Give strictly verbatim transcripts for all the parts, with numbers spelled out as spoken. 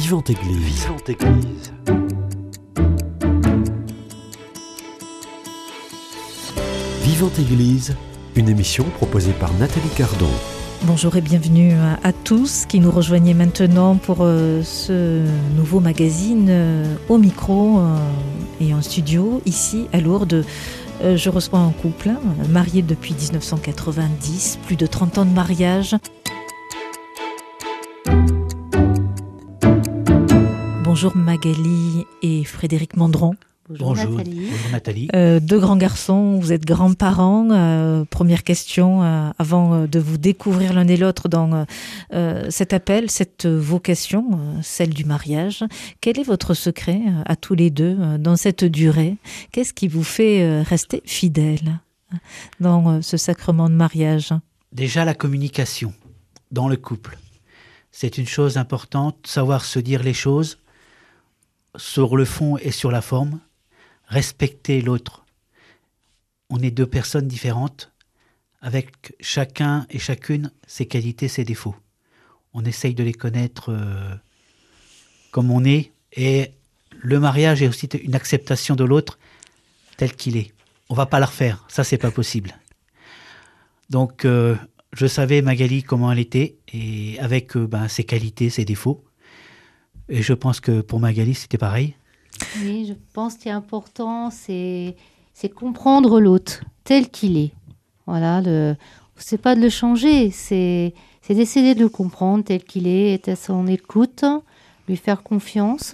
Vivante Église. Vivante Église. Vivante Église, une émission proposée par Nathalie Cardon. Bonjour et bienvenue à tous qui nous rejoignez maintenant pour euh, ce nouveau magazine euh, au micro euh, et en studio ici à Lourdes. Euh, je reçois un couple hein, marié depuis dix-neuf cent quatre-vingt-dix, plus de trente ans de mariage. Bonjour Magali et Frédéric Mandron. Bonjour, Bonjour Nathalie. Bonjour Nathalie. Euh, deux grands garçons, vous êtes grands-parents. Euh, première question, euh, avant euh, de vous découvrir l'un et l'autre dans euh, cet appel, cette vocation, euh, celle du mariage. Quel est votre secret euh, à tous les deux euh, dans cette durée ? Qu'est-ce qui vous fait euh, rester fidèles euh, dans euh, ce sacrement de mariage ? Déjà la communication dans le couple. C'est une chose importante, savoir se dire les choses sur le fond et sur la forme. Respecter l'autre. On est deux personnes différentes, avec chacun et chacune ses qualités, ses défauts. On essaye de les connaître euh, comme on est, et le mariage est aussi une acceptation de l'autre tel qu'il est. On va pas la refaire, ça c'est pas possible. Donc euh, je savais Magali comment elle était, et avec euh, ben, ses qualités, ses défauts. Et je pense que pour Magali c'était pareil. Oui, je pense qu'il est important, c'est, c'est comprendre l'autre tel qu'il est. Voilà, le, c'est pas de le changer, c'est, c'est d'essayer de le comprendre tel qu'il est, être à son écoute, lui faire confiance.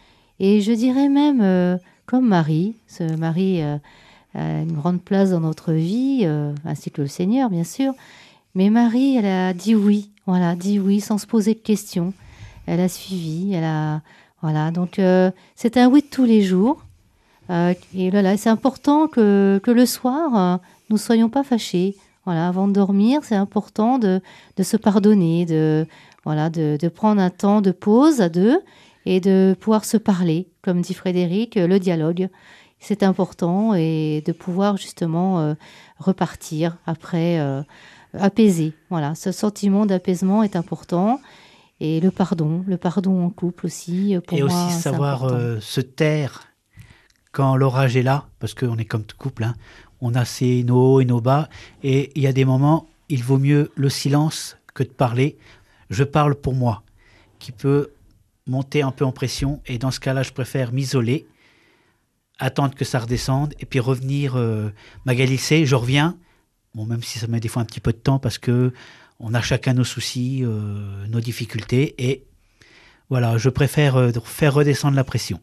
Et je dirais même, euh, comme Marie, ce Marie euh, a une grande place dans notre vie, euh, ainsi que le Seigneur, bien sûr. Mais Marie, elle a dit oui, voilà, dit oui sans se poser de questions. Elle a suivi, elle a... Voilà, donc euh, c'est un oui de tous les jours. Euh, et voilà, c'est important que, que le soir, euh, nous ne soyons pas fâchés. Voilà, avant de dormir, c'est important de, de se pardonner, de, voilà, de, de prendre un temps de pause à deux et de pouvoir se parler. Comme dit Frédéric, le dialogue, c'est important et de pouvoir justement euh, repartir après, euh, apaisé. Voilà, ce sentiment d'apaisement est important. Et le pardon, le pardon en couple aussi, pour et moi, aussi c'est savoir euh, se taire quand l'orage est là, parce qu'on est comme tout couple, hein. On a ses, nos hauts et nos bas, et il y a des moments, il vaut mieux le silence que de parler. Je parle pour moi, qui peut monter un peu en pression, et dans ce cas-là, je préfère m'isoler, attendre que ça redescende, et puis revenir, euh, Magali sait, je reviens, bon, même si ça met des fois un petit peu de temps, parce que on a chacun nos soucis, euh, nos difficultés, et voilà, je préfère euh, faire redescendre la pression.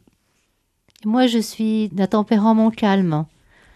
Moi, je suis d'un tempérament calme.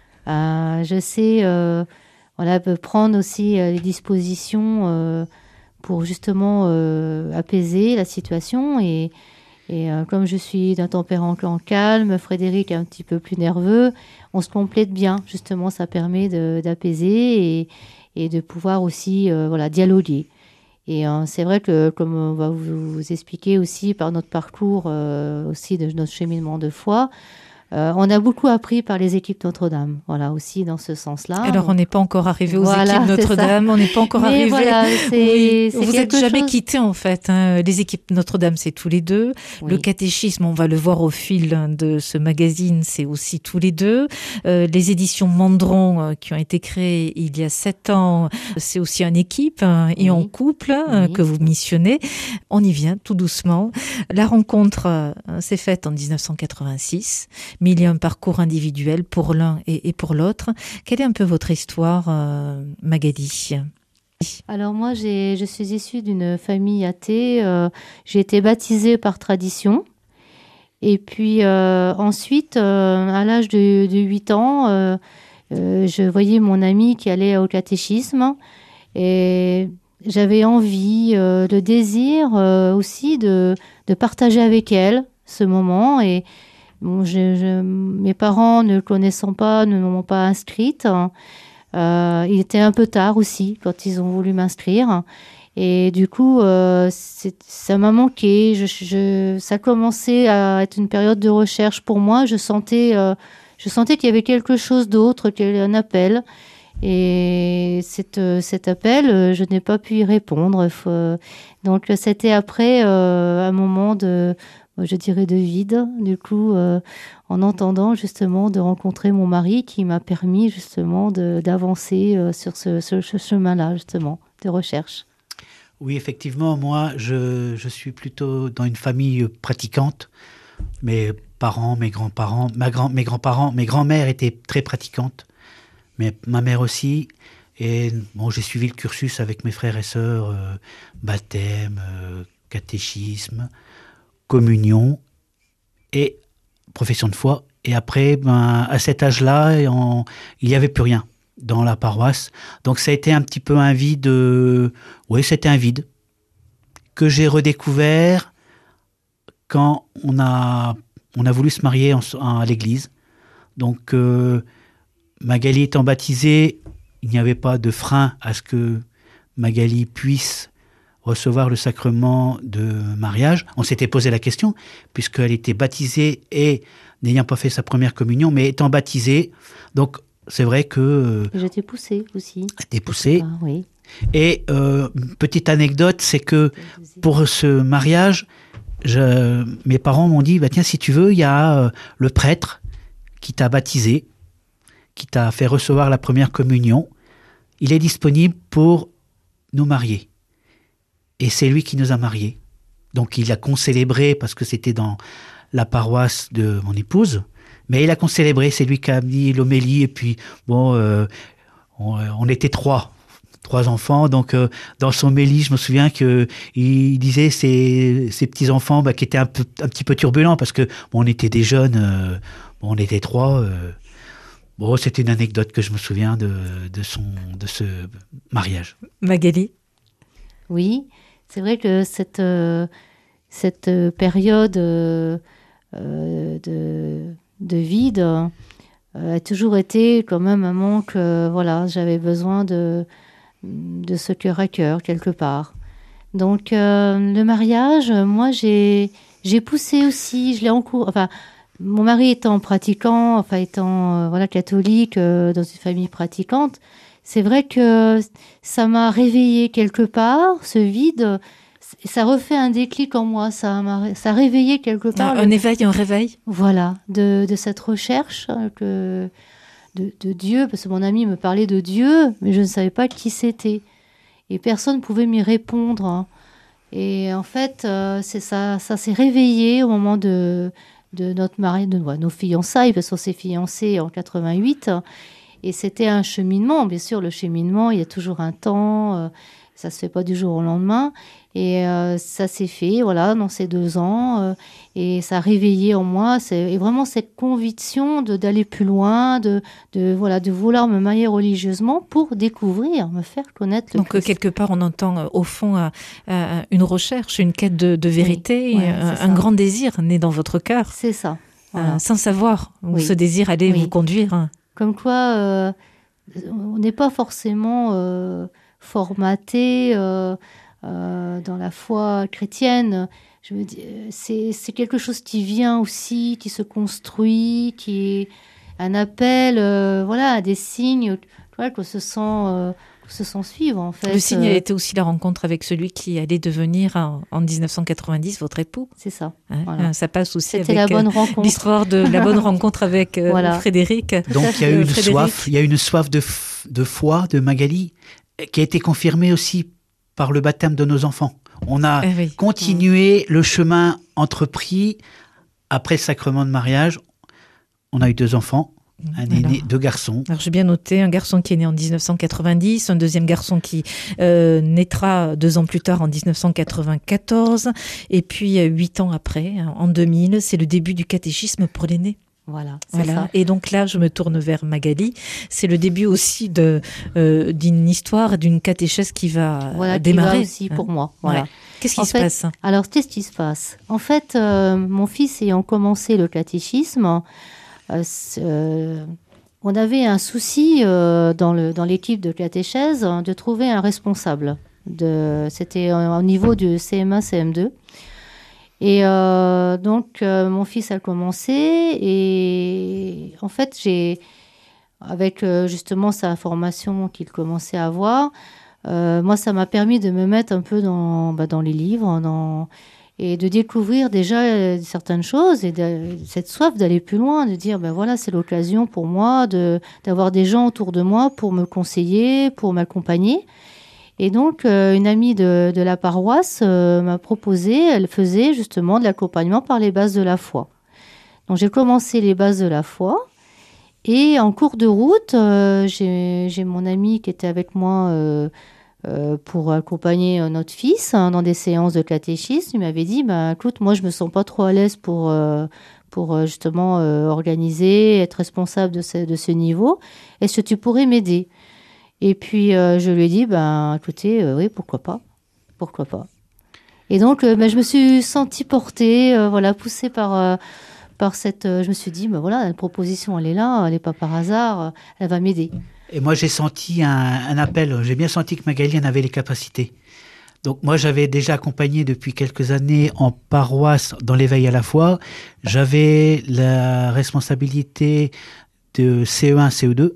Euh, je sais, euh, voilà, prendre aussi euh, les dispositions euh, pour justement euh, apaiser la situation. Et, et euh, comme je suis d'un tempérament calme, Frédéric est un petit peu plus nerveux, on se complète bien. Justement, ça permet de, d'apaiser et et de pouvoir aussi euh, voilà, dialoguer. Et euh, c'est vrai que, comme on va vous, vous expliquer aussi par notre parcours, euh, aussi de notre cheminement de foi, Euh, on a beaucoup appris par les équipes Notre-Dame, voilà, aussi dans ce sens-là. Alors, on n'est pas encore arrivé aux voilà, équipes Notre-Dame, on n'est pas encore Mais arrivé... Voilà, c'est, oui. c'est vous n'êtes jamais chose... quittés, en fait. Hein. Les équipes Notre-Dame, c'est tous les deux. Oui. Le catéchisme, on va le voir au fil de ce magazine, c'est aussi tous les deux. Euh, les éditions Mandron, euh, qui ont été créées il y a sept ans, c'est aussi en équipe hein, et oui. en couple euh, oui. que vous missionnez. On y vient, tout doucement. La rencontre euh, s'est faite en dix-neuf cent quatre-vingt-six, mais il y a un parcours individuel pour l'un et, et pour l'autre. Quelle est un peu votre histoire, euh, Magali ? Alors moi, j'ai, je suis issue d'une famille athée. Euh, j'ai été baptisée par tradition. Et puis euh, ensuite, euh, à l'âge de, de huit ans, euh, euh, je voyais mon amie qui allait au catéchisme. Et j'avais envie, euh, le désir euh, aussi de, de partager avec elle ce moment. Et Bon, je, je, mes parents, ne le connaissant pas, ne m'ont pas inscrite. Euh, il était un peu tard aussi quand ils ont voulu m'inscrire. Et du coup, euh, c'est, ça m'a manqué. Je, je, ça commençait à être une période de recherche pour moi. Je sentais, euh, je sentais qu'il y avait quelque chose d'autre, qu'il y avait un appel. Et cette, cet appel, je n'ai pas pu y répondre. Faut... Donc, c'était après euh, un moment de, je dirais, de vide. Du coup, euh, en entendant justement de rencontrer mon mari qui m'a permis justement de, d'avancer euh, sur ce, ce, ce chemin-là, justement, de recherche. Oui, effectivement, moi, je, je suis plutôt dans une famille pratiquante. Mes parents, mes grands-parents, ma grand, mes grands-parents, mes grands-mères étaient très pratiquantes. Mais ma mère aussi, et bon, j'ai suivi le cursus avec mes frères et sœurs, euh, baptême, euh, catéchisme, communion et profession de foi. Et après, ben, à cet âge-là, en, il n'y avait plus rien dans la paroisse. Donc ça a été un petit peu un vide, euh, oui, c'était un vide que j'ai redécouvert quand on a, on a voulu se marier en, en, à l'église. Donc... Euh, Magali étant baptisée, il n'y avait pas de frein à ce que Magali puisse recevoir le sacrement de mariage. On s'était posé la question, puisqu'elle était baptisée et n'ayant pas fait sa première communion, mais étant baptisée. Donc, c'est vrai que... J'étais poussée aussi. J'étais poussée. Ah, oui. Et euh, petite anecdote, c'est que pour ce mariage, je, mes parents m'ont dit, bah, tiens, si tu veux, il y a euh, le prêtre qui t'a baptisé, qui t'a fait recevoir la première communion, il est disponible pour nous marier. Et c'est lui qui nous a mariés. Donc il a concélébré, parce que c'était dans la paroisse de mon épouse, mais il a concélébré, c'est lui qui a mis l'homélie, et puis bon, euh, on, on était trois, trois enfants, donc euh, dans son homélie, je me souviens qu'il disait ses, ses petits-enfants bah, qui étaient un, peu, un petit peu turbulents, parce que bon, on était des jeunes, euh, bon, on était trois... Euh, Bon, c'est une anecdote que je me souviens de, de, son, de ce mariage. Magali ? Oui, c'est vrai que cette, euh, cette période euh, de, de vide euh, a toujours été quand même un manque. Euh, voilà, j'avais besoin de, de ce cœur à cœur, quelque part. Donc, euh, le mariage, moi, j'ai, j'ai poussé aussi, je l'ai encouragé. Enfin, mon mari étant pratiquant, enfin étant euh, voilà catholique euh, dans une famille pratiquante, c'est vrai que ça m'a réveillée quelque part, ce vide. Ça refait un déclic en moi, ça m'a, ça a réveillé quelque part. Un, le, un éveil, un réveil. Voilà, de, de cette recherche que, de, de Dieu, parce que mon ami me parlait de Dieu, mais je ne savais pas qui c'était. Et personne ne pouvait m'y répondre. Et en fait, euh, c'est ça, ça s'est réveillé au moment de... de notre mariage, de nos fiançailles, parce qu'on s'est fiancés en quatre-vingt-huit. Et c'était un cheminement. Bien sûr, le cheminement, il y a toujours un temps. Euh, ça ne se fait pas du jour au lendemain. Et euh, ça s'est fait, voilà, dans ces deux ans. Euh, et ça a réveillé en moi c'est, et vraiment cette conviction de, d'aller plus loin, de, de, voilà, de vouloir me marier religieusement pour découvrir, me faire connaître le Donc, Christ. Quelque part, on entend euh, au fond euh, euh, une recherche, une quête de, de vérité, oui, ouais, un, un grand désir né dans votre cœur. C'est ça. Voilà. Euh, sans savoir où oui. ce désir allait oui. vous conduire. Comme quoi, euh, on n'est pas forcément euh, formaté euh, euh, dans la foi chrétienne. Je veux dire, c'est, c'est quelque chose qui vient aussi, qui se construit, qui est un appel, euh, voilà, des signes, voilà, qu'on se sent... Euh, se sent suivre, en fait. Le signe euh... était aussi la rencontre avec celui qui allait devenir, en, en dix-neuf cent quatre-vingt-dix, votre époux. C'est ça. Hein, voilà. Ça passe aussi C'était avec la bonne rencontre. l'histoire de la bonne rencontre avec euh, voilà. Frédéric. Donc, il y a eu une soif, il y a une soif de, de foi de Magali qui a été confirmée aussi par le baptême de nos enfants. On a eh oui. continué mmh. le chemin entrepris après le sacrement de mariage. On a eu deux enfants. Un aîné, alors, deux garçons. Alors j'ai bien noté un garçon qui est né en dix-neuf cent quatre-vingt-dix, un deuxième garçon qui euh, naîtra deux ans plus tard en dix-neuf cent quatre-vingt-quatorze, et puis huit ans après, en deux mille, c'est le début du catéchisme pour l'aîné. Voilà, c'est voilà. ça. Et donc là, je me tourne vers Magali. C'est le début aussi de, euh, d'une histoire, d'une catéchèse qui va voilà, démarrer. Qui va aussi pour moi. Voilà. Ouais. Qu'est-ce qui en se fait, passe ? Alors, qu'est-ce qui se passe ? En fait, euh, mon fils ayant commencé le catéchisme, Euh, euh, on avait un souci euh, dans, le, dans l'équipe de catéchèse hein, de trouver un responsable. De, c'était au niveau du C M un C M deux. Et euh, donc, euh, mon fils a commencé et en fait, j'ai, avec euh, justement sa formation qu'il commençait à avoir, euh, moi, ça m'a permis de me mettre un peu dans, bah, dans les livres, dans... et de découvrir déjà euh, certaines choses et de, cette soif d'aller plus loin, de dire, ben voilà, c'est l'occasion pour moi de, d'avoir des gens autour de moi pour me conseiller, pour m'accompagner. Et donc, euh, une amie de, de la paroisse euh, m'a proposé, elle faisait justement de l'accompagnement par les bases de la foi. Donc, j'ai commencé les bases de la foi. Et en cours de route, euh, j'ai, j'ai mon ami qui était avec moi euh, euh, pour accompagner euh, notre fils hein, dans des séances de catéchisme. Il m'avait dit, bah, écoute, moi, je me sens pas trop à l'aise pour, euh, pour euh, justement euh, organiser, être responsable de ce, de ce niveau. Est-ce que tu pourrais m'aider ? Et puis, euh, je lui ai dit, ben, écoutez, euh, oui, pourquoi pas, pourquoi pas. Et donc, euh, ben, je me suis sentie portée, euh, voilà, poussée par, euh, par cette... Euh, je me suis dit, ben voilà, la proposition, elle est là, elle n'est pas par hasard, euh, elle va m'aider. Et moi, j'ai senti un, un appel, j'ai bien senti que Magali en avait les capacités. Donc moi, j'avais déjà accompagné depuis quelques années en paroisse dans l'éveil à la foi. J'avais la responsabilité de C E un, C E deux.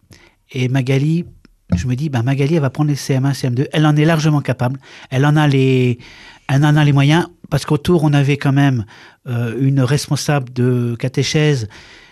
Et Magali... Je me dis, ben Magali, elle va prendre les C M un, C M deux. Elle en est largement capable. Elle en a les, elle en a les moyens. Parce qu'autour, on avait quand même euh, une responsable de catéchèse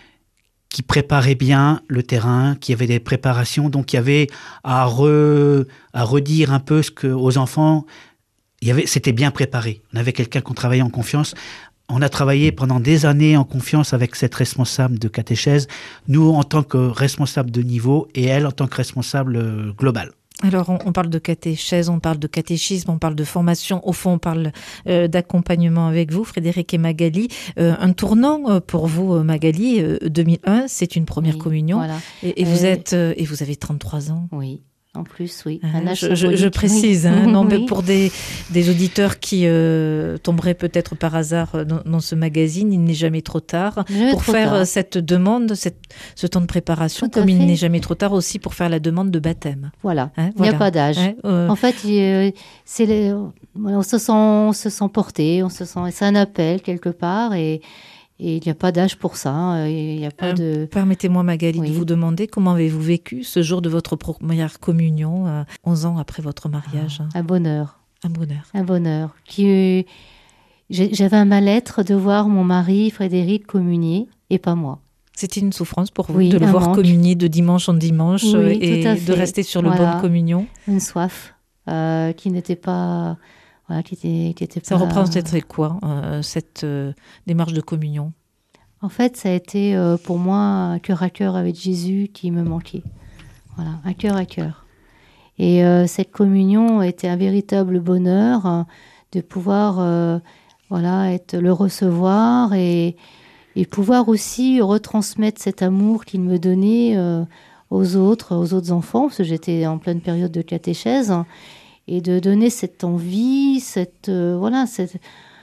qui préparait bien le terrain, qui avait des préparations. Donc, il y avait à, re, à redire un peu ce que, aux enfants. Il y avait, c'était bien préparé. On avait quelqu'un qu'on travaillait en confiance. On a travaillé pendant des années en confiance avec cette responsable de catéchèse, nous en tant que responsable de niveau et elle en tant que responsable euh, global. Alors, on, on parle de catéchèse, on parle de catéchisme, on parle de formation. Au fond, on parle euh, d'accompagnement avec vous, Frédéric et Magali. Euh, un tournant euh, pour vous, Magali, euh, deux mille un, c'est une première oui, communion. Voilà. Et, et, vous euh, êtes, euh, et vous avez trente-trois ans. Oui. En plus, oui. Un âge je, je, je précise, oui. hein, non, oui. mais pour des, des auditeurs qui euh, tomberaient peut-être par hasard dans, dans ce magazine, il n'est jamais trop tard jamais pour trop faire tard. cette demande, cette, ce temps de préparation, Tout comme il fait. n'est jamais trop tard aussi pour faire la demande de baptême. Voilà, hein, il voilà. n'y a pas d'âge. Hein, euh... En fait, il, c'est les, on, se sent, on se sent porté, on se sent, c'est un appel quelque part et... Et il n'y a pas d'âge pour ça. Il y a pas euh, de... Permettez-moi, Magali, oui. de vous demander comment avez-vous vécu ce jour de votre première communion, euh, onze ans après votre mariage. Un bonheur. Un bonheur. Un bonheur. Qui, j'avais un mal-être de voir mon mari, Frédéric, communier et pas moi. C'était une souffrance pour vous oui, de le voir manque. communier de dimanche en dimanche oui, et de rester sur le voilà. banc de communion. Une soif euh, qui n'était pas... Voilà, qui était, qui était ça pas... représenterait quoi, euh, cette euh, démarche de communion ? En fait, ça a été euh, pour moi un cœur à cœur avec Jésus qui me manquait. Voilà, un cœur à cœur. Et euh, cette communion était un véritable bonheur euh, de pouvoir euh, voilà, être, le recevoir et, et pouvoir aussi retransmettre cet amour qu'il me donnait euh, aux autres, aux autres enfants, parce que j'étais en pleine période de catéchèse. Et de donner cette envie, cette euh, voilà, cette,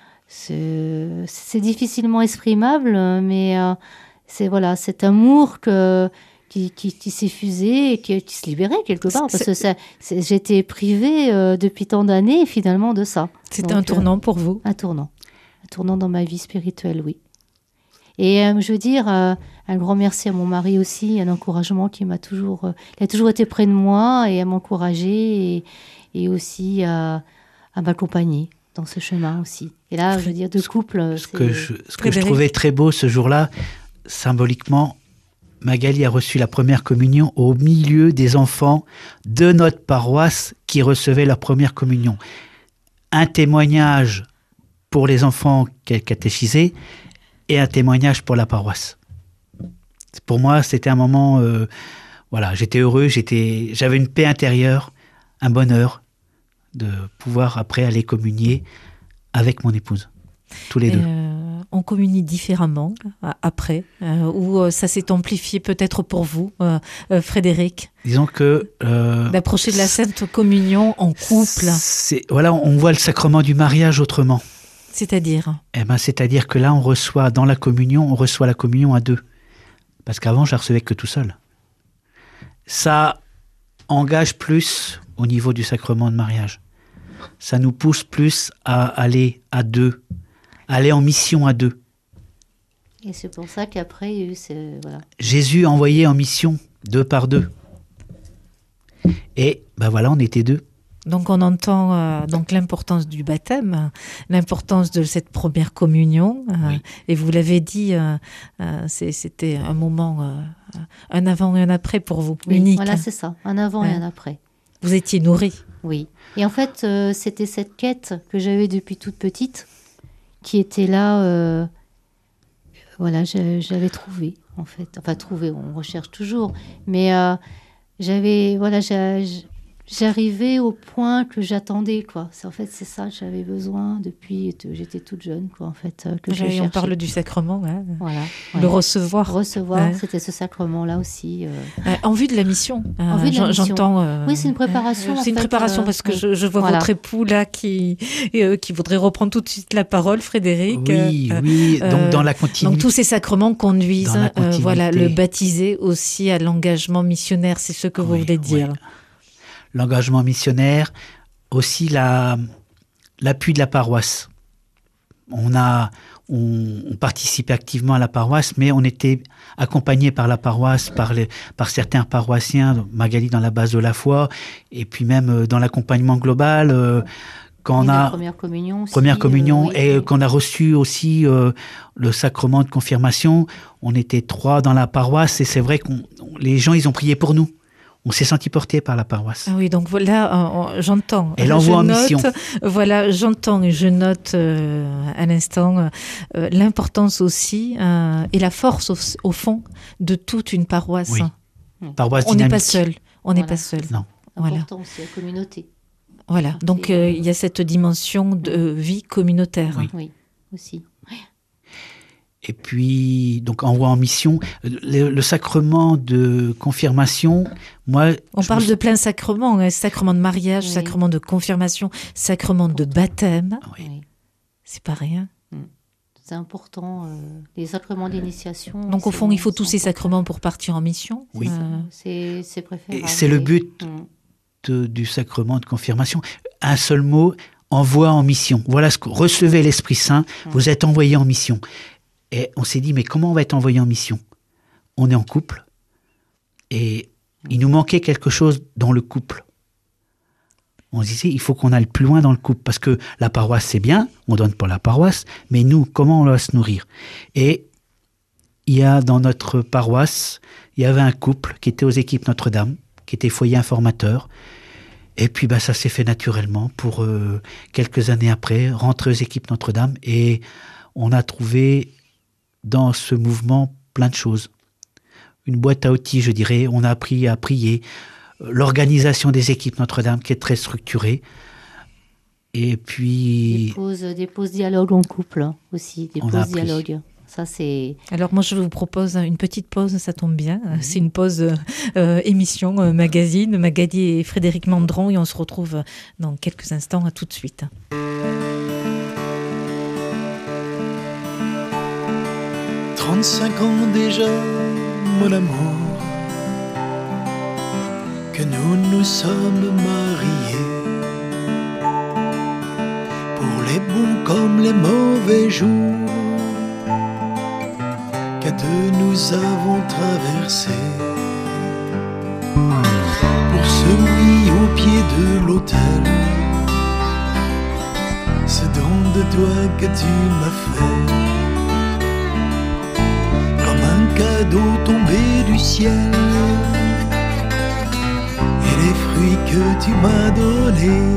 c'est, c'est difficilement exprimable, mais euh, c'est voilà, cet amour que qui, qui, qui s'effusait et qui, qui se libérait quelque part, parce que ça, c'est, j'étais privée euh, depuis tant d'années finalement de ça. C'était Donc, un tournant euh, pour vous. Un tournant, un tournant dans ma vie spirituelle, oui. Et euh, je veux dire, euh, un grand merci à mon mari aussi, un encouragement qui m'a toujours, euh, il a toujours été près de moi et à m'encourager. Et, et aussi à, à m'accompagner dans ce chemin aussi. Et là, je veux dire, de couple... Ce, que je, ce que je trouvais très beau ce jour-là, symboliquement, Magali a reçu la première communion au milieu des enfants de notre paroisse qui recevaient leur première communion. Un témoignage pour les enfants qu'elle catéchisait et un témoignage pour la paroisse. Pour moi, c'était un moment... Euh, voilà, j'étais heureux, j'étais, j'avais une paix intérieure, un bonheur de pouvoir après aller communier avec mon épouse, tous les Et deux. Euh, on communie différemment euh, après, euh, ou euh, ça s'est amplifié peut-être pour vous, euh, euh, Frédéric. Disons que... Euh, d'approcher de la Sainte Communion en couple. C'est, voilà, on voit le sacrement du mariage autrement. C'est-à-dire eh ben, c'est-à-dire que là, on reçoit, dans la communion, on reçoit la communion à deux. Parce qu'avant, je la recevais que tout seul. Ça engage plus au niveau du sacrement de mariage. Ça nous pousse plus à aller à deux, à aller en mission à deux. Et c'est pour ça qu'après, il y a eu ce... Voilà. Jésus a envoyé en mission deux par deux. Et ben voilà, on était deux. Donc on entend euh, donc l'importance du baptême, l'importance de cette première communion. Euh, Oui. Et vous l'avez dit, euh, euh, c'est, c'était un moment, euh, un avant et un après pour vous, Oui, unique. voilà, c'est ça, un avant Ouais. et un après. Vous étiez nourris. Oui. Et en fait, euh, c'était cette quête que j'avais depuis toute petite qui était là. Euh, voilà, je- j'avais trouvé, en fait. Enfin, trouvé, on recherche toujours. Mais euh, j'avais, voilà, j'a- j'arrivais au point que j'attendais, quoi. C'est, en fait, c'est ça que j'avais besoin depuis que j'étais toute jeune, quoi, en fait. euh, Que je Et on cherchais. parle du sacrement, hein, Voilà. le ouais. recevoir. Recevoir, Ouais. c'était ce sacrement-là aussi. euh. Euh, en vue de la mission. En vue de la j'en- mission. J'entends. euh, Oui, c'est une préparation, euh, en C'est une fait, préparation euh, parce que oui. je, je vois Voilà. votre époux là qui, euh, qui voudrait reprendre tout de suite la parole, Frédéric. Oui, Euh, oui, donc euh, dans la Donc continuité. tous ces sacrements conduisent, Dans la euh, continuité. voilà, le baptisé aussi à l'engagement missionnaire. C'est ce que vous Oui, voulez dire. oui. L'engagement missionnaire, aussi la, l'appui de la paroisse. On, a, on, on participait activement à la paroisse, mais on était accompagné par la paroisse, par, les, par certains paroissiens, Magali dans la base de la foi, et puis même euh, dans l'accompagnement global, euh, quand on Et la a première communion aussi. première communion euh, oui, et oui. qu'on a reçu aussi euh, le sacrement de confirmation, on était trois dans la paroisse et c'est vrai que les gens ils ont prié pour nous. On s'est senti porté par la paroisse. Ah oui, donc voilà, euh, j'entends. Et l'envoi Je en note, mission. Voilà, j'entends et je note euh, à l'instant euh, l'importance aussi euh, et la force au, au fond de toute une paroisse. Oui. Paroisse On n'est dynamique. pas seul. On n'est Voilà. pas seul. Non. Voilà. Important aussi, la communauté. Voilà. Donc Et, euh, euh, il y a cette dimension de euh, vie communautaire. Oui. Oui, aussi. Et puis, donc, envoi en mission. Le, le sacrement de confirmation, moi... On je parle me- de plein sacrement, hein, sacrement de mariage, Oui. sacrement de confirmation, sacrement de baptême. Oui. Oui. C'est pas rien. C'est important. euh, les sacrements d'initiation. Donc au c'est- fond, il faut tous c'est ces important. sacrements pour partir en mission. Oui. Euh, C'est, c'est préférable. Et c'est le but Mm. de- du sacrement de confirmation. Un seul mot, envoi en mission. Voilà ce que recevez l'Esprit Saint, vous êtes envoyé en mission. Et on s'est dit, mais comment on va être envoyé en mission? On est en couple et il nous manquait quelque chose dans le couple. On se disait, il faut qu'on aille plus loin dans le couple parce que la paroisse, c'est bien, on donne pour la paroisse, mais nous, comment on va se nourrir? Et il y a dans notre paroisse, il y avait un couple qui était aux équipes Notre-Dame, qui était foyer informateur. Et puis bah, ça s'est fait naturellement pour euh, quelques années après, rentrer aux équipes Notre-Dame. Et on a trouvé dans ce mouvement plein de choses. Une boîte à outils, je dirais. On a appris à prier. L'organisation des équipes Notre-Dame qui est très structurée. Et puis... Des pauses, des pauses dialogue en couple hein, aussi. Des On a pauses appris. dialogue. Ça, c'est... Alors moi, je vous propose une petite pause, ça tombe bien. C'est une pause euh, euh, émission, euh, magazine, Magali et Frédéric Mandron, et on se retrouve dans quelques instants. À tout de suite. Trente-cinq ans déjà, mon amour, que nous nous sommes mariés. Pour les bons comme les mauvais jours, qu'à deux nous avons traversé. Pour ce oui au pied de l'autel, ce don de toi que tu m'as fait. Un cadeau tombé du ciel et les fruits que tu m'as donnés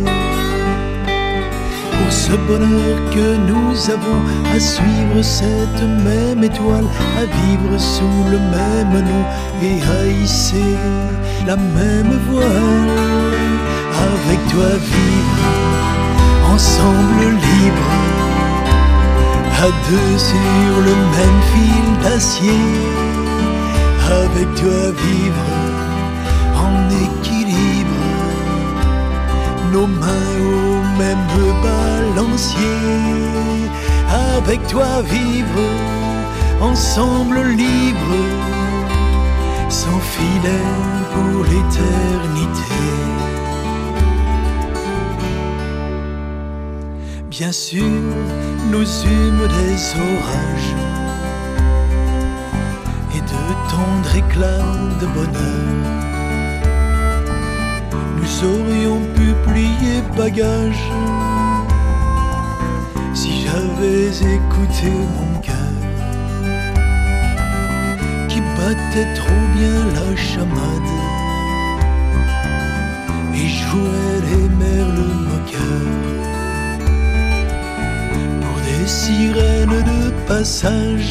pour ce bonheur que nous avons à suivre cette même étoile, à vivre sous le même nom et à hisser la même voile. Avec toi vivre ensemble libre, à deux sur le même fil d'acier. Avec toi vivre en équilibre, nos mains au même balancier. Avec toi vivre ensemble libre, sans filet pour l'éternité. Bien sûr, nous eûmes des orages et de tendre éclat de bonheur. Nous aurions pu plier bagages si j'avais écouté mon cœur qui battait trop bien la chamade et jouait les merles moqueurs pour des sirènes de passage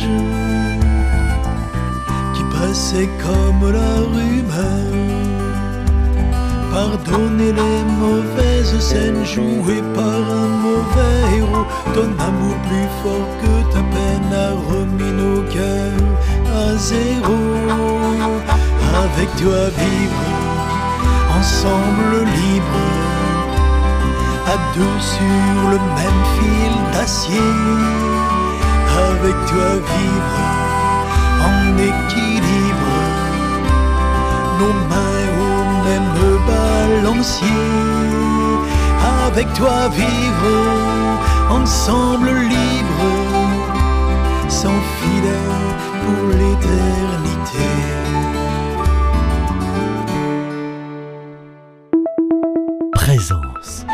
qui passaient comme la rumeur. Pardonnez les mauvaises scènes jouées par un mauvais héros. Ton amour plus fort que ta peine a remis nos cœurs à zéro. Avec toi vivre, ensemble libre, à deux sur le même fil d'acier. Avec toi vivre, en équilibre, nos mains au même balancier. Avec toi vivre, ensemble libre, sans filet pour l'éternité. Présence.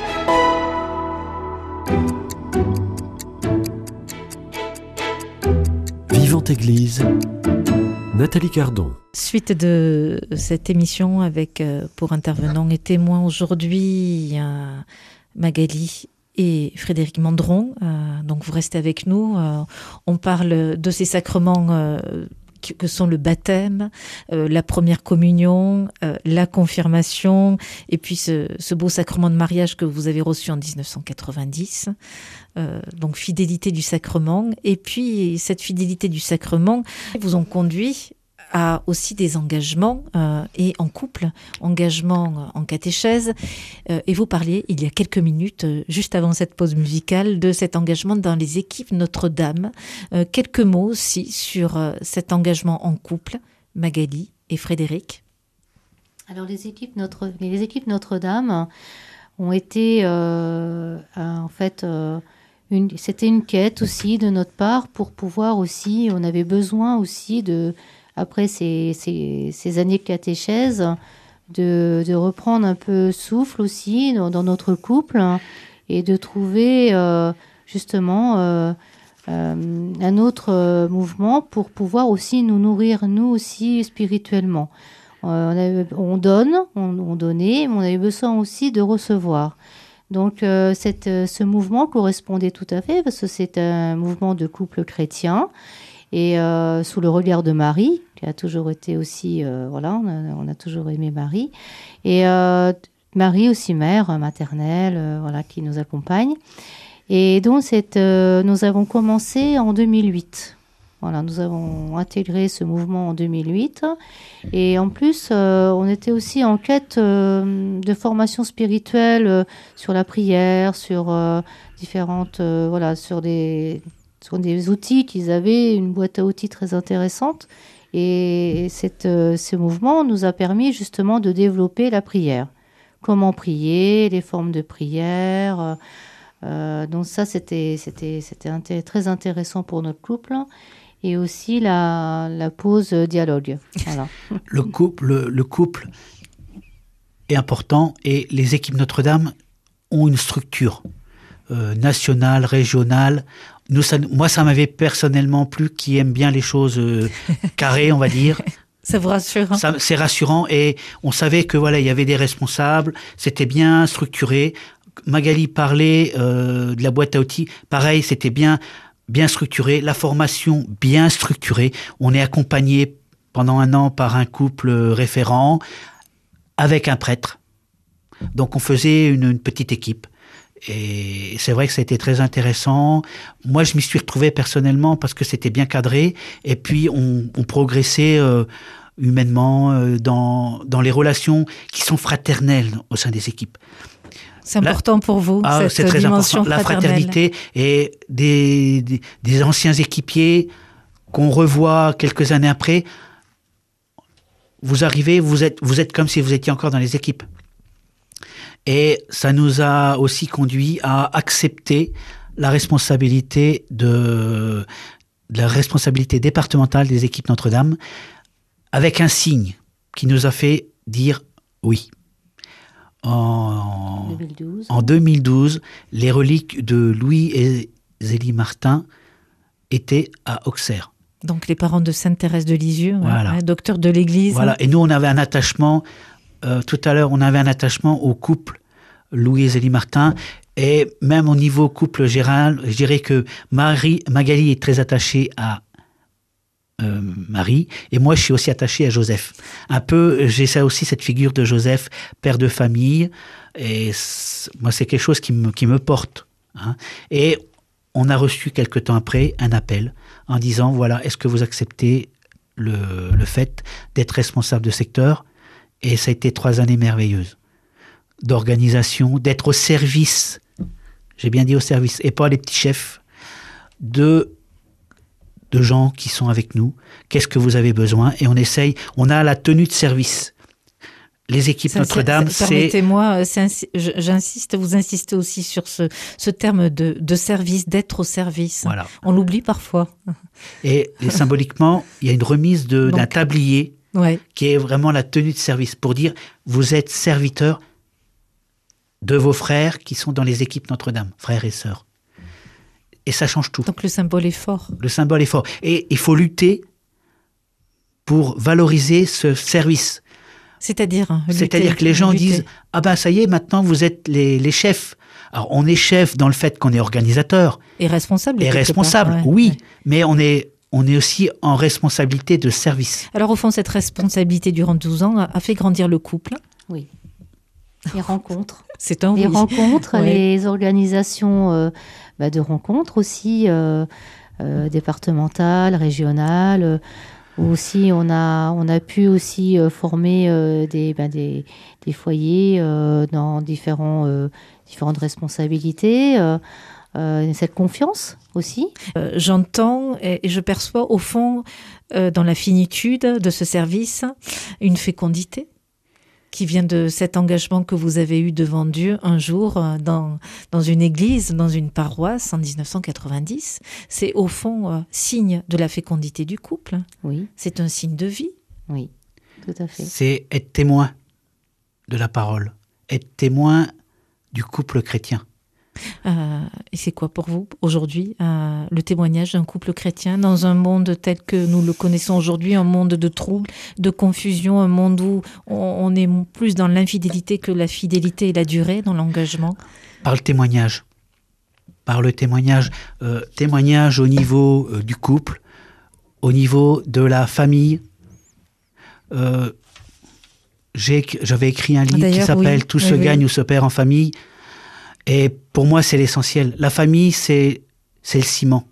Vivante Église, Nathalie Cardon. Suite de cette émission avec euh, pour intervenants et témoins aujourd'hui euh, Magali et Frédéric Mandron. Euh, donc vous restez avec nous. Euh, on parle de ces sacrements euh, que, que sont le baptême, euh, la première communion, euh, la confirmation et puis ce, ce beau sacrement de mariage que vous avez reçu en dix-neuf cent quatre-vingt-dix. Euh, donc fidélité du sacrement. Et puis cette fidélité du sacrement vous ont conduit à aussi des engagements euh, et en couple, engagement en catéchèse. Euh, et vous parliez il y a quelques minutes, euh, juste avant cette pause musicale, de cet engagement dans les équipes Notre-Dame. Euh, quelques mots aussi sur euh, cet engagement en couple, Magali et Frédéric. Alors les équipes, Notre, les équipes Notre-Dame ont été euh, euh, en fait... Euh, Une, c'était une quête aussi de notre part pour pouvoir aussi, on avait besoin aussi de, après ces, ces, ces années de catéchèse, de, de reprendre un peu souffle aussi dans, dans notre couple et de trouver euh, justement euh, euh, un autre euh, mouvement pour pouvoir aussi nous nourrir, nous aussi, spirituellement. Euh, on, avait, on donne, on, on donnait, mais on avait besoin aussi de recevoir. Donc, euh, cette, ce mouvement correspondait tout à fait, parce que c'est un mouvement de couple chrétien, et euh, sous le regard de Marie, qui a toujours été aussi, euh, voilà, on a, on a toujours aimé Marie, et euh, Marie aussi mère maternelle, euh, voilà, qui nous accompagne. Et donc, cette, euh, nous avons commencé en deux mille huit. Voilà, nous avons intégré ce mouvement en deux mille huit. Et en plus, euh, on était aussi en quête euh, de formation spirituelle euh, sur la prière, sur euh, différentes, euh, voilà, sur des, sur des outils qu'ils avaient, une boîte à outils très intéressante. Et cette, euh, ce mouvement nous a permis justement de développer la prière. Comment prier, les formes de prière. Euh, euh, donc ça, c'était, c'était, c'était inté- très intéressant pour notre couple. Et aussi la, la pause dialogue. Voilà. Le couple, le, le couple est important et les équipes Notre-Dame ont une structure euh, nationale, régionale. Nous, ça, moi, ça m'avait personnellement plu, qui aime bien les choses euh, carrées, on va dire. Ça vous rassure, hein? Ça, c'est rassurant et on savait que voilà, il y avait des responsables, c'était bien structuré. Magali parlait euh, de la boîte à outils, pareil, c'était bien. bien structuré, la formation bien structurée. On est accompagné pendant un an par un couple référent avec un prêtre. Donc on faisait une, une petite équipe. Et c'est vrai que ça a été très intéressant. Moi, je m'y suis retrouvé personnellement parce que c'était bien cadré. Et puis, on, on progressait euh, humainement euh, dans, dans les relations qui sont fraternelles au sein des équipes. C'est important Là, pour vous, ah, cette c'est très dimension important. La fraternelle. fraternité et des, des, des anciens équipiers qu'on revoit quelques années après. Vous arrivez, vous êtes, vous êtes comme si vous étiez encore dans les équipes. Et ça nous a aussi conduit à accepter la responsabilité de, de la responsabilité départementale des équipes Notre-Dame avec un signe qui nous a fait dire oui. En deux mille douze. En deux mille douze, les reliques de Louis et Zélie Martin étaient à Auxerre. Donc les parents de Sainte Thérèse de Lisieux, Voilà. hein, docteur de l'Église. Voilà. Et nous, on avait un attachement, euh, tout à l'heure, on avait un attachement au couple Louis et Zélie Martin. Et même au niveau couple général, je dirais que Marie, Magali est très attachée à euh, Marie, et moi je suis aussi attaché à Joseph. Un peu, j'ai ça aussi, cette figure de Joseph, père de famille, et moi c'est quelque chose qui me, qui me porte. Hein. Et on a reçu quelque temps après un appel en disant, voilà, est-ce que vous acceptez le, le fait d'être responsable de secteur? Et ça a été trois années merveilleuses d'organisation, d'être au service, j'ai bien dit au service, et pas les petits chefs, de, de gens qui sont avec nous. Qu'est-ce que vous avez besoin? Et on essaye, on a la tenue de service. Les équipes ça, Notre-Dame, c'est... Permettez-moi, c'est, j'insiste, vous insistez aussi sur ce, ce terme de, de service, d'être au service. Voilà. On l'oublie parfois. Et, et symboliquement, il y a une remise de, Donc, d'un tablier ouais. qui est vraiment la tenue de service, pour dire, vous êtes serviteurs de vos frères qui sont dans les équipes Notre-Dame, frères et sœurs. Et ça change tout. Donc le symbole est fort. Le symbole est fort. Et il faut lutter pour valoriser ce service. C'est-à-dire lutter, C'est-à-dire que les gens lutter. disent « Ah ben ça y est, maintenant vous êtes les, les chefs ». Alors on est chef dans le fait qu'on est organisateur. Et responsable. Et responsable, part, ouais, oui. Ouais. Mais on est, on est aussi en responsabilité de service. Alors au fond, cette responsabilité durant douze ans a fait grandir le couple. Oui. Les rencontres. C'est un Les oui. rencontres, Ouais. les organisations euh, bah, de rencontres aussi, euh, euh, départementales, régionales. Euh, aussi, on a, on a pu aussi euh, former euh, des, bah, des, des foyers euh, dans différents, euh, différentes responsabilités. Euh, euh, cette confiance aussi. Euh, j'entends et, et je perçois au fond, euh, dans la finitude de ce service, une fécondité qui vient de cet engagement que vous avez eu devant Dieu un jour euh, dans, dans une église, dans une paroisse en dix-neuf cent quatre-vingt-dix. C'est au fond euh, signe de la fécondité du couple. Oui, C'est un signe de vie. oui, tout à fait. C'est être témoin de la parole, être témoin du couple chrétien. Euh, et c'est quoi pour vous aujourd'hui euh, le témoignage d'un couple chrétien dans un monde tel que nous le connaissons aujourd'hui, un monde de troubles, de confusion, un monde où on, on est plus dans l'infidélité que la fidélité et la durée dans l'engagement? Par le témoignage. Par le témoignage. Euh, témoignage au niveau euh, du couple, au niveau de la famille. Euh, j'ai, j'avais écrit un livre D'ailleurs, qui s'appelle oui, « Tout se oui, gagne oui. ou se perd en famille ». Et pour moi, c'est l'essentiel. La famille, c'est, c'est le ciment.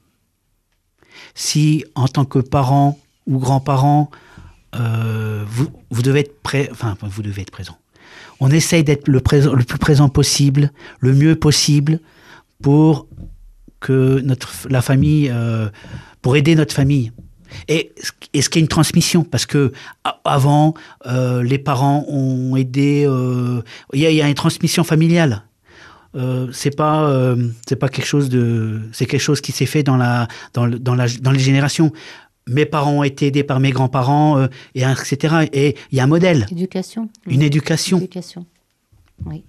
Si, en tant que parent ou grand-parent, euh, vous, vous devez être prêt, enfin, vous devez être présent. On essaye d'être le, présent, le plus présent possible, le mieux possible, pour que notre, la famille, euh, pour aider notre famille. Et, et ce qui est une transmission, parce que avant, euh, les parents ont aidé. Euh, il y a, il y a une transmission familiale. Euh, c'est pas, euh, c'est pas quelque chose de, c'est quelque chose qui s'est fait dans la, dans, le, dans la, dans les générations. Mes parents ont été aidés par mes grands-parents, euh, et et cetera. Et il y a un modèle, Éducation. une éducation. Éducation. Oui.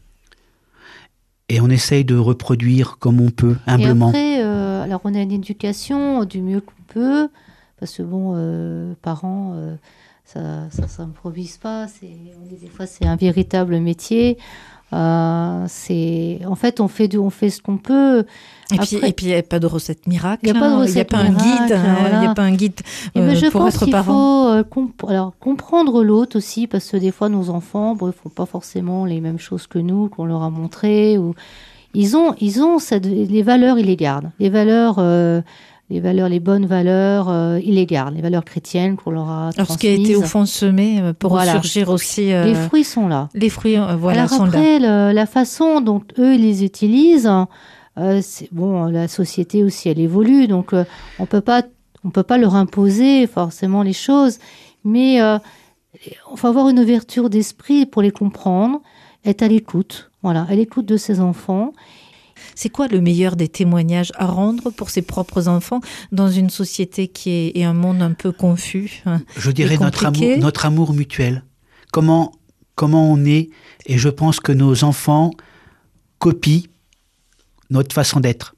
Et on essaye de reproduire comme on peut, humblement. Et après, euh, alors on a une éducation du mieux qu'on peut, parce que bon, euh, parents, euh, ça, ça s'improvise pas. C'est, on dit des fois, c'est un véritable métier. Euh, c'est, en fait, on fait, de, on fait ce qu'on peut. Et Après, puis, et puis, il n'y a pas de recette miracle. Il n'y a pas de hein. recette Il n'y a pas un miracle, guide. hein. voilà. Il n'y a pas un guide Eh ben, euh, je pour pense être qu'il parent. faut euh, comp- alors, comprendre l'autre aussi, parce que des fois, nos enfants, bon, ils ne font pas forcément les mêmes choses que nous, qu'on leur a montré. Ou... Ils ont, ils ont cette, les valeurs, ils les gardent. Les valeurs, euh, les valeurs, les bonnes valeurs, euh, ils les gardent. Les valeurs chrétiennes qu'on leur a Alors, ce qui a été au fond semé euh, pour Voilà. ressurgir aussi. euh, Les fruits sont là. Les fruits, euh, voilà, Alors sont là. après, le- la façon dont eux, ils les utilisent, euh, c'est, bon, la société aussi, elle évolue, donc euh, on peut pas, on peut pas leur imposer forcément les choses, mais euh, il faut avoir une ouverture d'esprit pour les comprendre, être à l'écoute, voilà, à l'écoute de ses enfants. C'est quoi le meilleur des témoignages à rendre pour ses propres enfants dans une société qui est, est un monde un peu confus? Je dirais notre amour, notre amour mutuel. Comment, comment on est, et je pense que nos enfants copient notre façon d'être.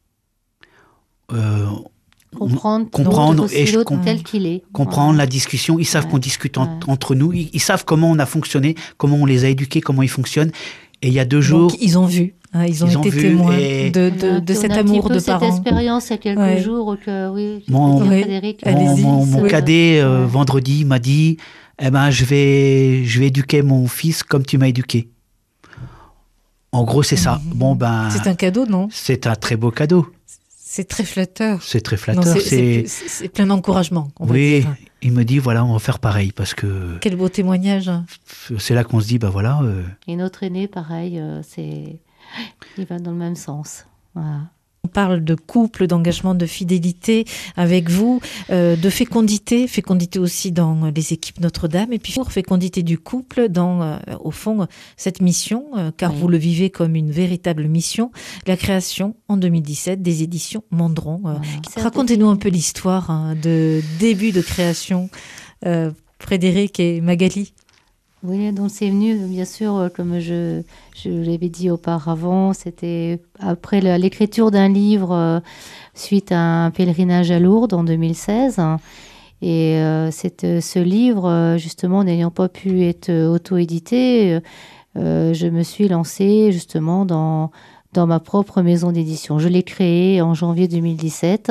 Euh, comprendre, comprendre et je, tel qu'il est. Comprendre ouais. la discussion. Ils savent ouais. qu'on discute en, ouais. entre nous. Ils, ils savent comment on a fonctionné, comment on les a éduqués, comment ils fonctionnent. Et il y a deux jours... Donc, ils ont vu. Hein, ils, ont ils ont été témoins et... de, de, de cet amour de parents. On a cette expérience il y a quelques ouais. jours que, oui, mon, dire, Frédéric, mon, mon, mon oui. cadet, euh, ouais. vendredi, m'a dit eh ben, je vais, je vais éduquer mon fils comme tu m'as éduqué. En gros, c'est ça. Mmh. Bon, ben, c'est un cadeau, non? C'est un très beau cadeau. C'est très flatteur. C'est très flatteur. Non, c'est, c'est, c'est plein d'encouragement. On oui, va dire. Il me dit, voilà, on va faire pareil. Parce que quel beau témoignage. C'est là qu'on se dit, ben voilà. Euh... Et notre aîné, pareil, euh, c'est... il va dans le même sens. Voilà. On parle de couple, d'engagement, de fidélité avec vous, euh, de fécondité, fécondité aussi dans les équipes Notre-Dame, et puis pour fécondité du couple dans, euh, au fond, cette mission, euh, car oui. vous le vivez comme une véritable mission, la création en deux mille dix-sept des éditions Mandron. Euh, voilà. Racontez-nous un peu l'histoire hein, de début de création, euh, Frédéric et Magali. Oui, donc c'est venu, bien sûr, comme je, je l'avais dit auparavant, c'était après la, l'écriture d'un livre euh, suite à un pèlerinage à Lourdes en deux mille seize. Et euh, c'est, ce livre, justement, n'ayant pas pu être auto-édité, euh, je me suis lancée justement dans, dans ma propre maison d'édition. Je l'ai créée en janvier deux mille dix-sept.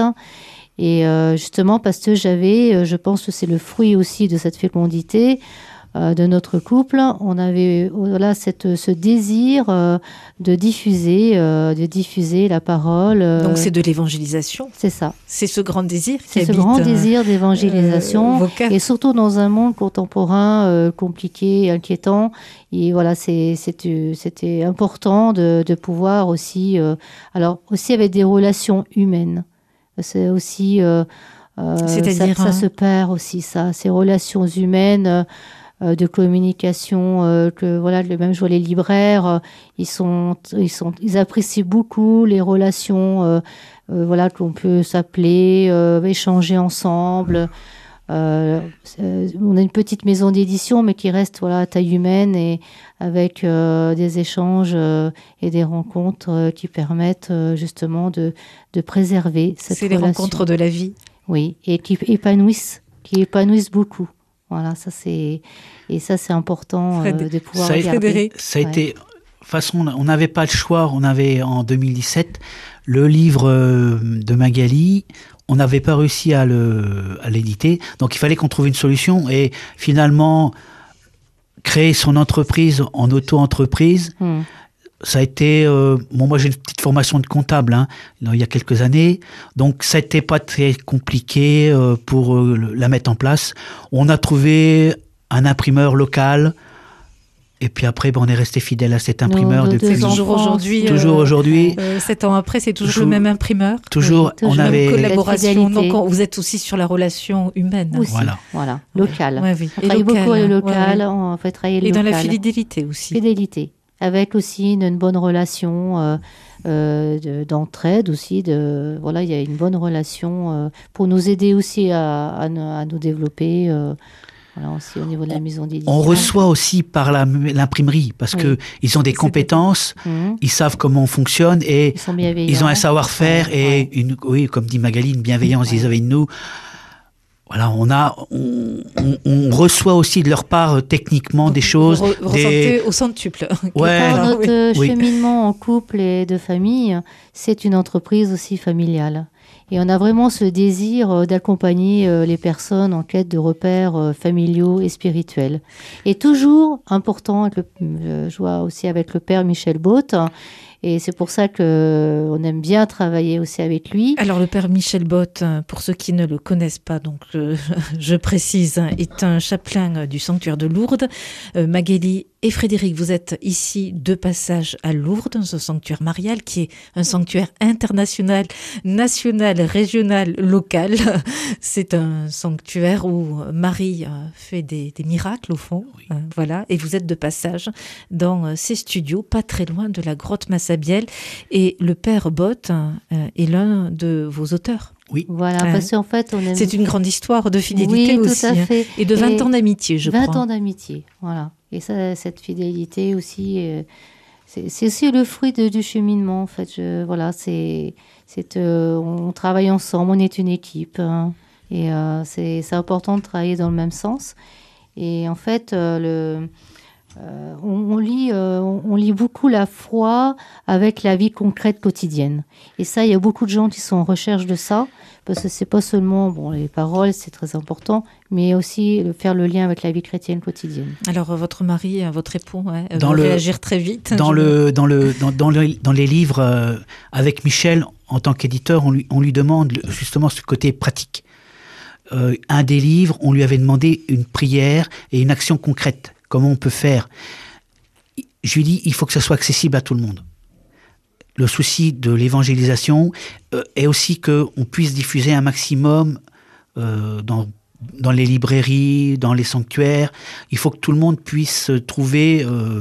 Et euh, justement, parce que j'avais, je pense que c'est le fruit aussi de cette fécondité, de notre couple, on avait voilà cette ce désir euh, de diffuser euh, de diffuser la parole. Euh, Donc c'est de l'évangélisation. C'est ça. C'est ce grand désir. C'est qui ce habite, grand désir d'évangélisation euh, et surtout dans un monde contemporain euh, compliqué, inquiétant. Et voilà, c'est c'était c'était important de de pouvoir aussi euh, alors aussi avec des relations humaines. C'est aussi euh, euh, C'est-à-dire, ça, ça hein... se perd aussi ça, ces relations humaines. Euh, de communication euh, que voilà le même je vois les libraires euh, ils sont ils sont ils apprécient beaucoup les relations euh, euh, voilà qu'on peut s'appeler euh, échanger ensemble euh, on a une petite maison d'édition mais qui reste voilà à taille humaine et avec euh, des échanges euh, et des rencontres euh, qui permettent euh, justement de de préserver cette c'est relation. Les rencontres de la vie oui et qui épanouissent qui épanouissent beaucoup. Voilà, ça c'est et ça c'est important euh, de pouvoir ça regarder. Ça a ouais. été façon, on n'avait pas le choix. On avait en deux mille dix-sept le livre de Magali. On n'avait pas réussi à le à l'éditer, donc il fallait qu'on trouve une solution. Et finalement, créer son entreprise en auto-entreprise. Hum. Ça a été euh, bon. Moi, j'ai une petite formation de comptable hein, il y a quelques années, donc ça n'était pas très compliqué euh, pour euh, la mettre en place. On a trouvé un imprimeur local, et puis après, ben, on est resté fidèle à cet imprimeur Nos, depuis toujours aujourd'hui. Toujours euh, aujourd'hui. Euh, sept ans après, c'est toujours, toujours le même imprimeur. Toujours. Oui, on avait même collaboration. Donc, on, vous êtes aussi sur la relation humaine. Aussi, voilà. Voilà. Locale. Ouais, oui. On travaille local, beaucoup le local. Ouais, ouais. On fait travailler le et local. Et dans la fidélité aussi. Fidélité. Avec aussi une, une bonne relation euh, euh, de, d'entraide aussi. De, voilà, il y a une bonne relation euh, pour nous aider aussi à, à, à nous développer euh, voilà, aussi au niveau de la maison d'édition. On reçoit aussi par la, l'imprimerie parce oui. qu'ils ont des compétences, mmh. ils savent comment on fonctionne et ils, sont bienveillants. Ils ont un savoir-faire ouais, et, ouais. Une, oui, comme dit Magali, une bienveillance ouais. vis-à-vis de nous. Voilà, on a, on, on, on reçoit aussi de leur part techniquement Donc, des choses. Vous re- des... ressentez au centuple. Ouais. Pour notre oui. cheminement en couple et de famille, c'est une entreprise aussi familiale. Et on a vraiment ce désir d'accompagner les personnes en quête de repères familiaux et spirituels. Et toujours important, avec le, je vois aussi avec le père Michel Botte, et c'est pour ça qu'on aime bien travailler aussi avec lui. Alors, le père Michel Botte, pour ceux qui ne le connaissent pas, donc euh, je précise, est un chapelain du sanctuaire de Lourdes. Euh, Magali et Frédéric, vous êtes ici de passage à Lourdes, dans ce sanctuaire marial qui est un sanctuaire international, national, régional, local. C'est un sanctuaire où Marie fait des, des miracles au fond. Oui. Euh, voilà. Et vous êtes de passage dans ces studios, pas très loin de la grotte Massabielle. Et le père Botte euh, est l'un de vos auteurs. Oui. Voilà, ouais. parce qu'en fait, on aime... C'est une grande histoire de fidélité oui, aussi. Tout à fait. Hein, et de vingt et ans d'amitié, je vingt crois. vingt ans d'amitié, voilà. Et ça, cette fidélité aussi, euh, c'est, c'est aussi le fruit de, du cheminement, en fait. Je, voilà, c'est, c'est, euh, on travaille ensemble, on est une équipe. Hein, et euh, c'est, c'est important de travailler dans le même sens. Et en fait, euh, le... Euh, on, on, lit, euh, on, on lit beaucoup la foi avec la vie concrète quotidienne. Et ça, il y a beaucoup de gens qui sont en recherche de ça, parce que c'est pas seulement bon, les paroles, c'est très important, mais aussi faire le lien avec la vie chrétienne quotidienne. Alors, votre mari, votre époux, ouais, dans va le, réagir très vite. Dans, le, dans, le, dans, dans, le, dans les livres, euh, avec Michel, en tant qu'éditeur, on lui, on lui demande justement ce côté pratique. Euh, un des livres, on lui avait demandé une prière et une action concrète. Comment on peut faire? Je lui dis, il faut que ça soit accessible à tout le monde. Le souci de l'évangélisation euh, est aussi qu'on puisse diffuser un maximum euh, dans, dans les librairies, dans les sanctuaires. Il faut que tout le monde puisse trouver euh,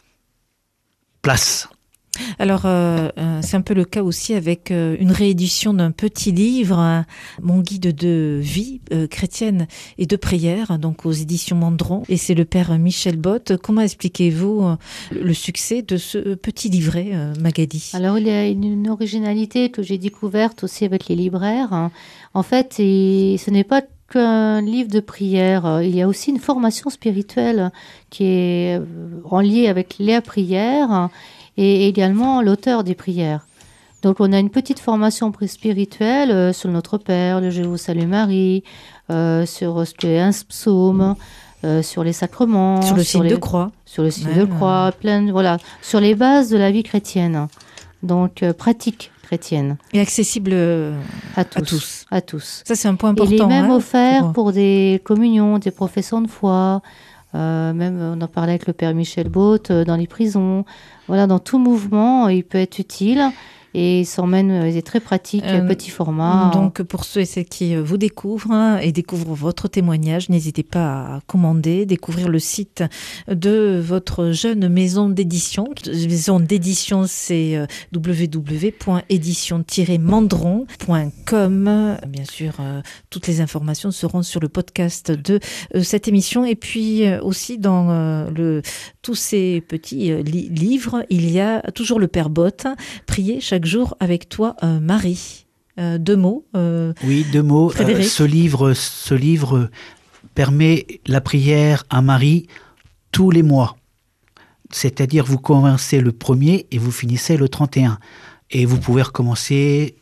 place. Alors, euh, c'est un peu le cas aussi avec euh, une réédition d'un petit livre, hein, Mon guide de vie euh, chrétienne et de prière, donc aux éditions Mandron. Et c'est le père Michel Botte. Comment expliquez-vous euh, le succès de ce petit livret, euh, Magali? Alors, il y a une, une originalité que j'ai découverte aussi avec les libraires. En fait, et ce n'est pas qu'un livre de prière. Il y a aussi une formation spirituelle qui est en lien avec la prière et également l'auteur des prières. Donc on a une petite formation spirituelle euh, sur notre Père, le Je vous salue Marie, euh, sur un psaume, euh, sur les sacrements, sur le signe les, de croix, sur le signe ouais, de croix, plein, voilà, sur les bases de la vie chrétienne. Donc euh, pratique chrétienne. Et accessible à tous. À tous. À tous. Ça c'est un point important. Il est même hein, offert pour... pour des communions, des professions de foi. Euh, même on en parlait avec le père Michel Botte euh, dans les prisons. Voilà, dans tout mouvement, il peut être utile et il s'emmène, il est très pratique, euh, petit format. Donc pour ceux et celles qui vous découvrent hein, et découvrent votre témoignage, n'hésitez pas à commander, découvrir le site de votre jeune maison d'édition. Maison d'édition, c'est w w w point édition tiret mandron point com. Bien sûr, euh, toutes les informations seront sur le podcast de euh, cette émission. Et puis euh, aussi dans euh, le, tous ces petits euh, li- livres, il y a toujours le Père Botte, prier chaque jour avec toi, euh, Marie. Euh, deux mots. Euh, oui, deux mots. Euh, ce livre, ce livre permet la prière à Marie tous les mois. C'est-à-dire, vous commencez le premier et vous finissez le trente et un. Et vous pouvez recommencer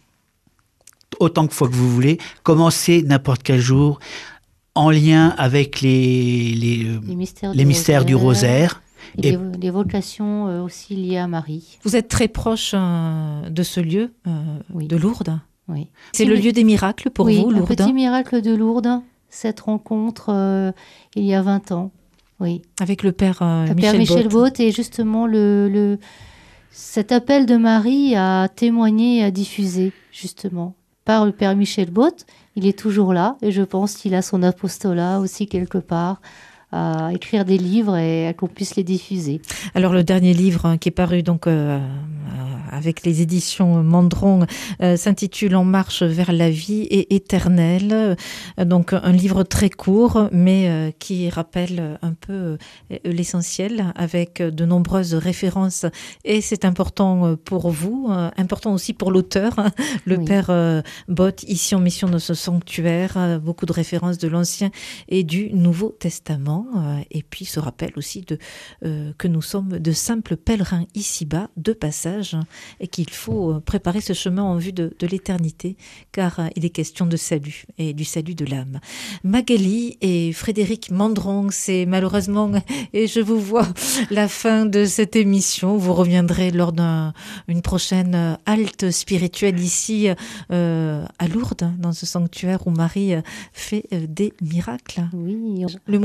autant de fois que vous voulez. Commencez n'importe quel jour en lien avec les, les, les mystères, les du, mystères rosaire. du rosaire. Et, et les vocations euh, aussi liées à Marie. Vous êtes très proche euh, de ce lieu, euh, oui. de Lourdes. Oui. C'est le lieu des miracles pour oui, vous, Lourdes. Oui, un petit miracle de Lourdes, cette rencontre euh, il y a vingt ans. Oui. Avec le père, euh, le Michel, père Michel Botte. Botte. Et justement, le, le, cet appel de Marie à témoigner et à diffuser, justement, par le père Michel Botte. Il est toujours là et je pense qu'il a son apostolat aussi quelque part, à écrire des livres et à qu'on puisse les diffuser. Alors le dernier livre hein, qui est paru donc euh, avec les éditions Mandron euh, s'intitule En marche vers la vie et éternelle. Euh, donc un livre très court mais euh, qui rappelle un peu euh, l'essentiel avec de nombreuses références et c'est important pour vous, euh, important aussi pour l'auteur, hein, le oui. père euh, Botte, ici en mission de ce sanctuaire, euh, beaucoup de références de l'Ancien et du Nouveau Testament. Et puis ce rappel aussi de, euh, que nous sommes de simples pèlerins ici-bas, de passage, et qu'il faut préparer ce chemin en vue de, de l'éternité, car euh, il est question de salut et du salut de l'âme. Magali et Frédéric Mandron, c'est malheureusement, et je vous vois, la fin de cette émission. Vous reviendrez lors d'une prochaine halte spirituelle ici euh, à Lourdes, dans ce sanctuaire où Marie fait euh, des miracles. Oui. Le mot de fin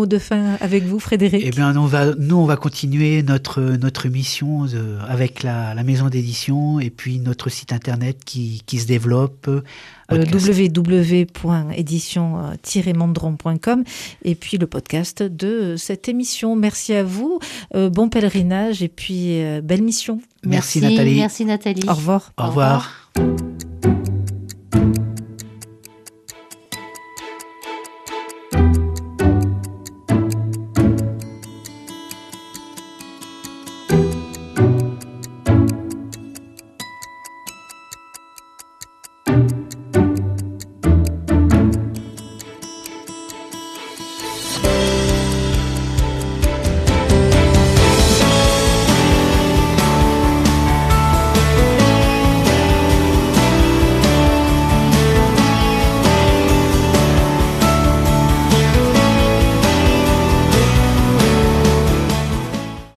avec vous, Frédéric? Eh bien, on va, nous, on va continuer notre, notre mission de, avec la, la maison d'édition et puis notre site internet qui, qui se développe. Euh, w w w point édition tiret mandron point com et puis le podcast de cette émission. Merci à vous, euh, bon pèlerinage et puis euh, belle mission. Merci, merci Nathalie. Merci Nathalie. Au revoir. Au revoir. Au revoir.